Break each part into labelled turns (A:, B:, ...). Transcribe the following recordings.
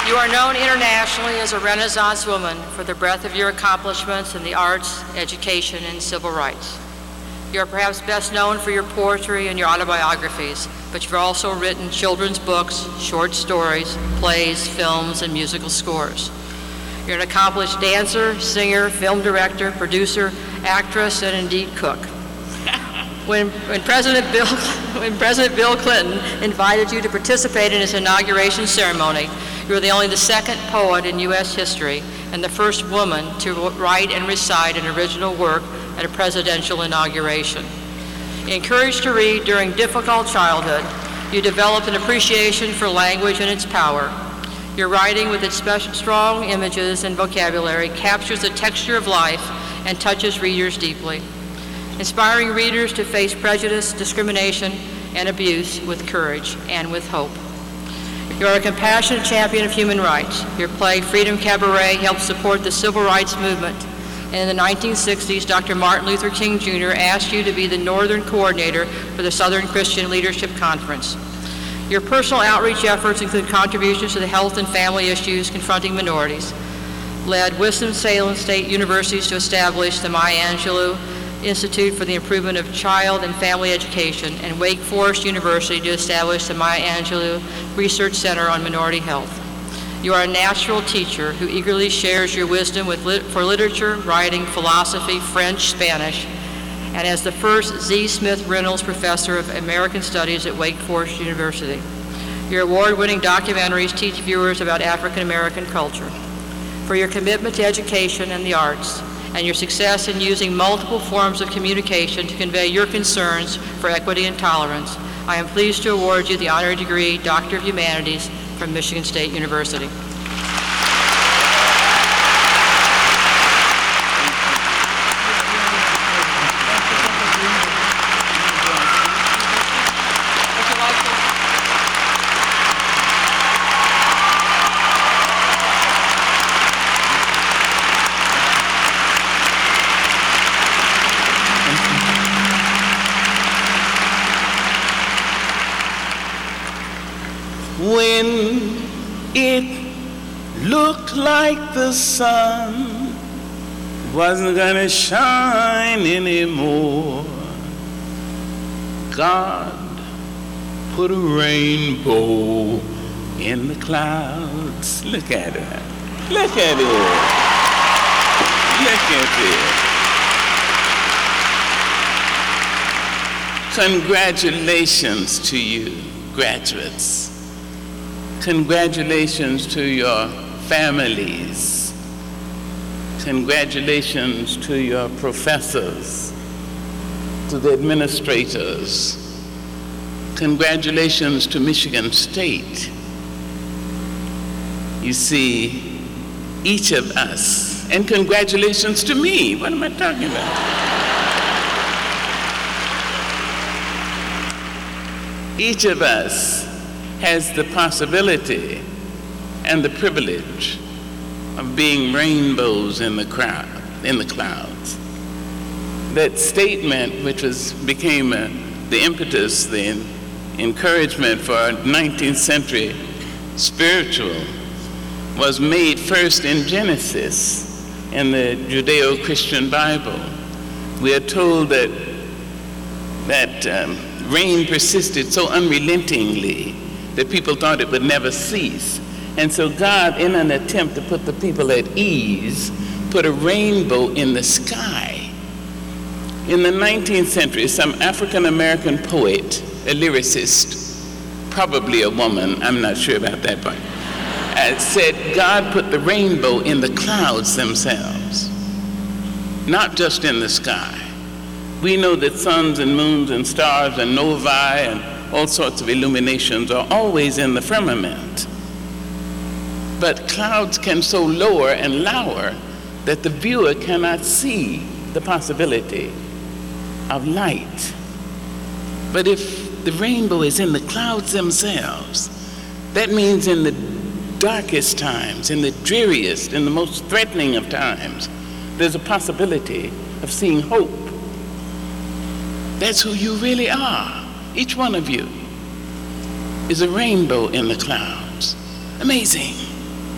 A: You are known internationally as a Renaissance woman for the breadth of your accomplishments in the arts, education, and civil rights. You are perhaps best known for your poetry and your autobiographies, but you've also written children's books, short stories, plays, films, and musical scores. You're an accomplished dancer, singer, film director, producer, actress, and indeed cook. When President Bill Clinton invited you to participate in his inauguration ceremony, you were only the second poet in U.S. history and the first woman to write and recite an original work at a presidential inauguration. Encouraged to read during difficult childhood, you developed an appreciation for language and its power. Your writing, with its strong images and vocabulary, captures the texture of life and touches readers deeply, inspiring readers to face prejudice, discrimination, and abuse with courage and with hope. You are a compassionate champion of human rights. Your play, Freedom Cabaret, helped support the civil rights movement. And in the 1960s, Dr. Martin Luther King Jr. asked you to be the Northern Coordinator for the Southern Christian Leadership Conference. Your personal outreach efforts include contributions to the health and family issues confronting minorities, led Winston-Salem State Universities to establish the Maya Angelou Institute for the Improvement of Child and Family Education, and Wake Forest University to establish the Maya Angelou Research Center on Minority Health. You are a natural teacher who eagerly shares your wisdom for literature, writing, philosophy, French, Spanish, and as the first Z. Smith Reynolds Professor of American Studies at Wake Forest University. Your award-winning documentaries teach viewers about African American culture. For your commitment to education and the arts, and your success in using multiple forms of communication to convey your concerns for equity and tolerance, I am pleased to award you the honorary degree Doctor of Humanities from Michigan State University.
B: When it looked like the sun wasn't gonna shine anymore, God put a rainbow in the clouds. Look at it. Look at it. Look at it. Congratulations to you, graduates. Congratulations to your families. Congratulations to your professors, to the administrators. Congratulations to Michigan State. You see, each of us, and congratulations to me. What am I talking about? Each of us has the possibility and the privilege of being rainbows in the clouds. That statement, which became the impetus, the encouragement for our 19th century spiritual, was made first in Genesis, in the Judeo-Christian Bible. We are told that rain persisted so unrelentingly that people thought it would never cease. And so God, in an attempt to put the people at ease, put a rainbow in the sky. In the 19th century, some African-American poet, a lyricist, probably a woman, I'm not sure about that part, said God put the rainbow in the clouds themselves, not just in the sky. We know that suns and moons and stars and novae and all sorts of illuminations are always in the firmament. But clouds can so lower and lower that the viewer cannot see the possibility of light. But if the rainbow is in the clouds themselves, that means in the darkest times, in the dreariest, in the most threatening of times, there's a possibility of seeing hope. That's who you really are. Each one of you is a rainbow in the clouds. Amazing.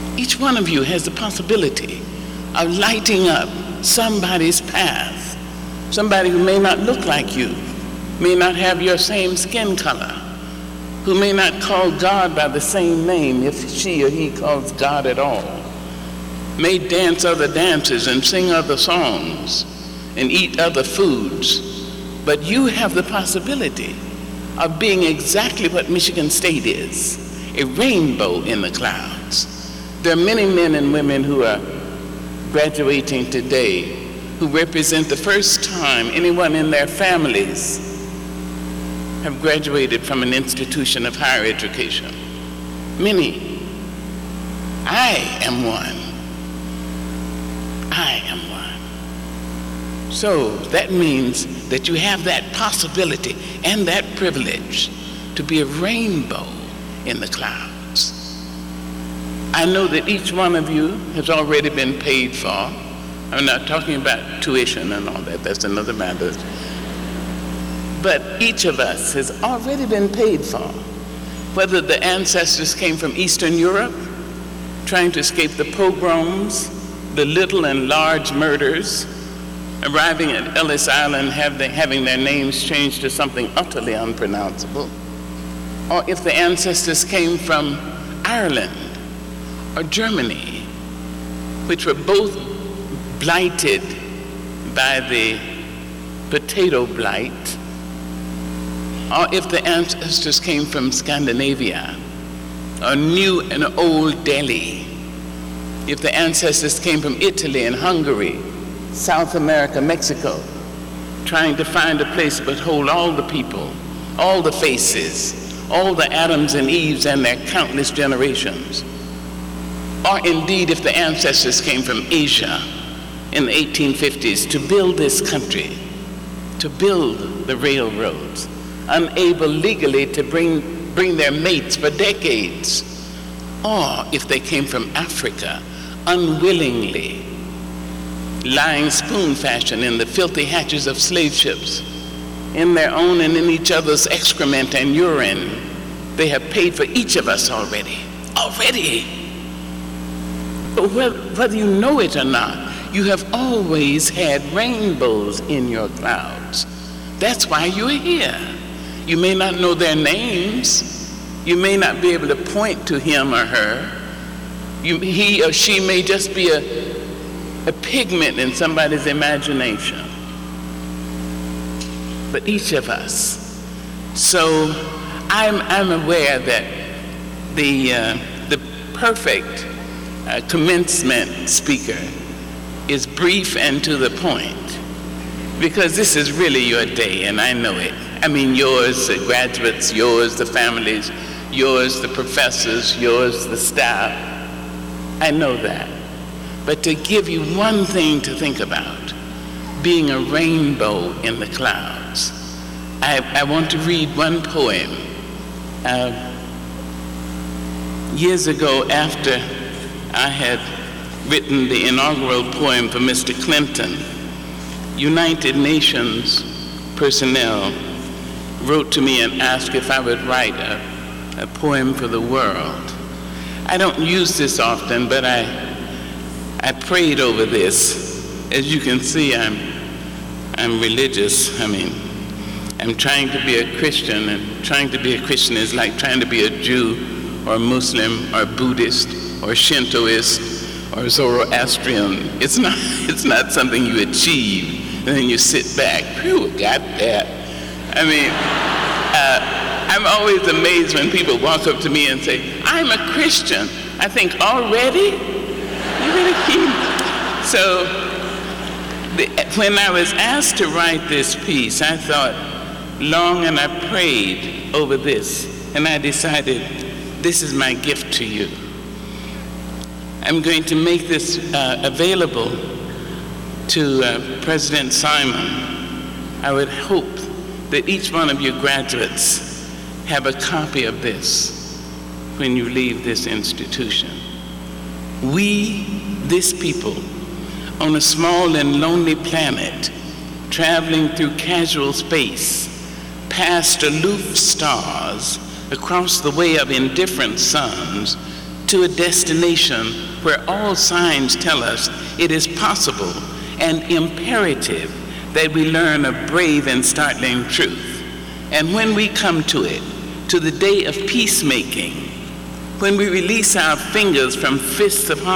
B: Each one of you has the possibility of lighting up somebody's path, somebody who may not look like you, may not have your same skin color, who may not call God by the same name if she or he calls God at all, may dance other dances and sing other songs and eat other foods, but you have the possibility of being exactly what Michigan State is, a rainbow in the clouds. There are many men and women who are graduating today who represent the first time anyone in their families have graduated from an institution of higher education. Many. I am one. I am one. So that means that you have that possibility and that privilege to be a rainbow in the clouds. I know that each one of you has already been paid for. I'm not talking about tuition and all that, that's another matter. But each of us has already been paid for. Whether the ancestors came from Eastern Europe, trying to escape the pogroms, the little and large murders, arriving at Ellis Island having their names changed to something utterly unpronounceable, or if the ancestors came from Ireland or Germany, which were both blighted by the potato blight, or if the ancestors came from Scandinavia, or New and Old Delhi, if the ancestors came from Italy and Hungary, South America, Mexico, trying to find a place but hold all the people, all the faces, all the Adams and Eves and their countless generations. Or indeed, if the ancestors came from Asia in the 1850s to build this country, to build the railroads, unable legally to bring their mates for decades. Or if they came from Africa, unwillingly, lying spoon fashion in the filthy hatches of slave ships, in their own and in each other's excrement and urine. They have paid for each of us already. But whether you know it or not, you have always had rainbows in your clouds. That's why you're here. You may not know their names. You may not be able to point to him or her. He or she may just be a pigment in somebody's imagination. But each of us. So I'm aware that the perfect commencement speaker is brief and to the point, because this is really your day, and I know it. I mean, yours, the graduates, yours, the families, yours, the professors, yours, the staff. I know that. But to give you one thing to think about, being a rainbow in the clouds, I want to read one poem. Years ago, after I had written the inaugural poem for Mr. Clinton, United Nations personnel wrote to me and asked if I would write a poem for the world. I don't use this often, but I prayed over this. As you can see, I'm religious. I mean, I'm trying to be a Christian, and trying to be a Christian is like trying to be a Jew or a Muslim or Buddhist or Shintoist or Zoroastrian. It's not something you achieve and then you sit back. Phew, got that. I mean, I'm always amazed when people walk up to me and say, I'm a Christian. I think, already? You really keep. So when I was asked to write this piece, I thought long and I prayed over this, and I decided this is my gift to you. I'm going to make this available to President Simon. I would hope that each one of you graduates have a copy of this when you leave this institution. We, this people, on a small and lonely planet, traveling through casual space, past aloof stars, across the way of indifferent suns, to a destination where all signs tell us it is possible and imperative that we learn a brave and startling truth. And when we come to it, to the day of peacemaking, when we release our fingers from fists of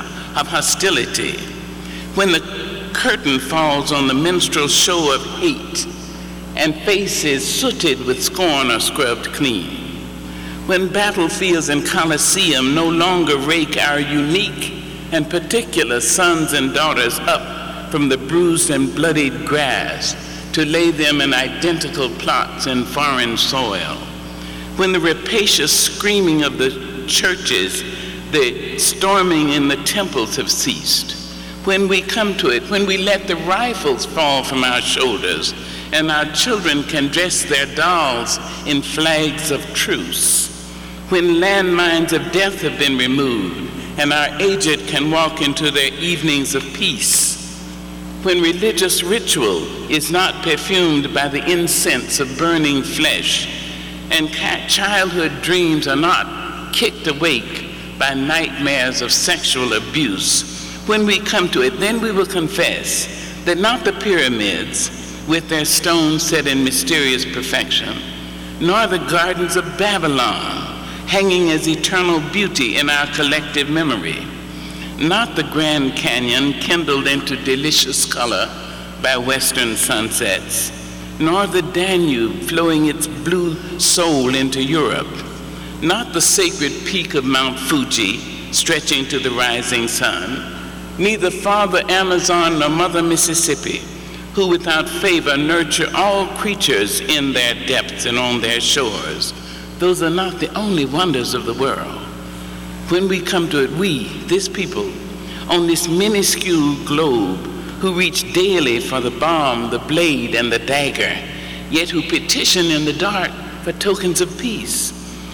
B: hostility, when the curtain falls on the minstrel show of hate and faces sooted with scorn are scrubbed clean, when battlefields and coliseum no longer rake our unique and particular sons and daughters up from the bruised and bloodied grass to lay them in identical plots in foreign soil, when the rapacious screaming of the churches, the storming in the temples have ceased, when we come to it, when we let the rifles fall from our shoulders and our children can dress their dolls in flags of truce, when landmines of death have been removed and our aged can walk into their evenings of peace, when religious ritual is not perfumed by the incense of burning flesh and childhood dreams are not kicked awake by nightmares of sexual abuse, when we come to it, then we will confess that not the pyramids with their stones set in mysterious perfection, nor the gardens of Babylon hanging as eternal beauty in our collective memory, not the Grand Canyon kindled into delicious color by western sunsets, nor the Danube flowing its blue soul into Europe, not the sacred peak of Mount Fuji stretching to the rising sun, neither Father Amazon nor Mother Mississippi, who without favor nurture all creatures in their depths and on their shores. Those are not the only wonders of the world. When we come to it, we, this people, on this minuscule globe, who reach daily for the bomb, the blade, and the dagger, yet who petition in the dark for tokens of peace.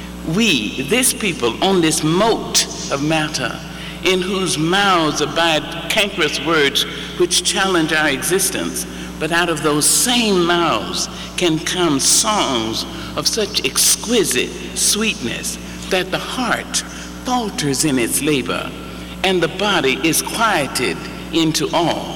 B: We, this people, on this moat of matter, in whose mouths abide cankerous words which challenge our existence, but out of those same mouths can come songs of such exquisite sweetness that the heart falters in its labor and the body is quieted into awe.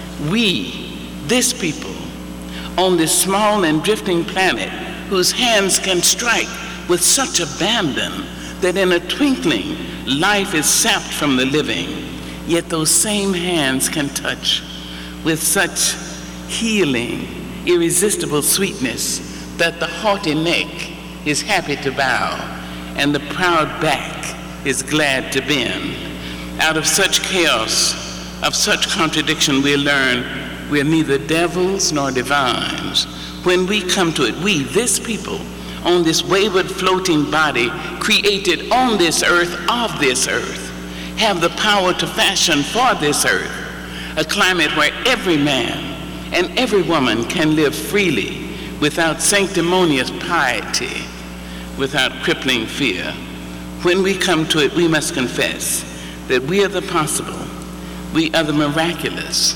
B: We, this people, on this small and drifting planet whose hands can strike with such abandon that in a twinkling life is sapped from the living, yet those same hands can touch with such healing, irresistible sweetness that the haughty neck is happy to bow and the proud back is glad to bend. Out of such chaos, of such contradiction, we learn we are neither devils nor divines. When we come to it, we, this people, on this wayward floating body created on this earth, of this earth, have the power to fashion for this earth a climate where every man and every woman can live freely without sanctimonious piety, without crippling fear. When we come to it, we must confess that we are the possible, we are the miraculous,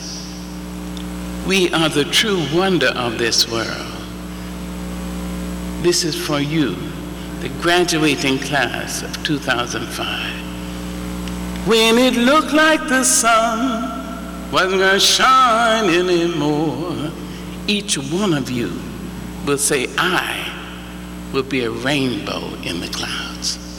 B: we are the true wonder of this world. This is for you, the graduating class of 2005. When it looked like the sun wasn't gonna shine anymore, each one of you will say, I will be a rainbow in the clouds.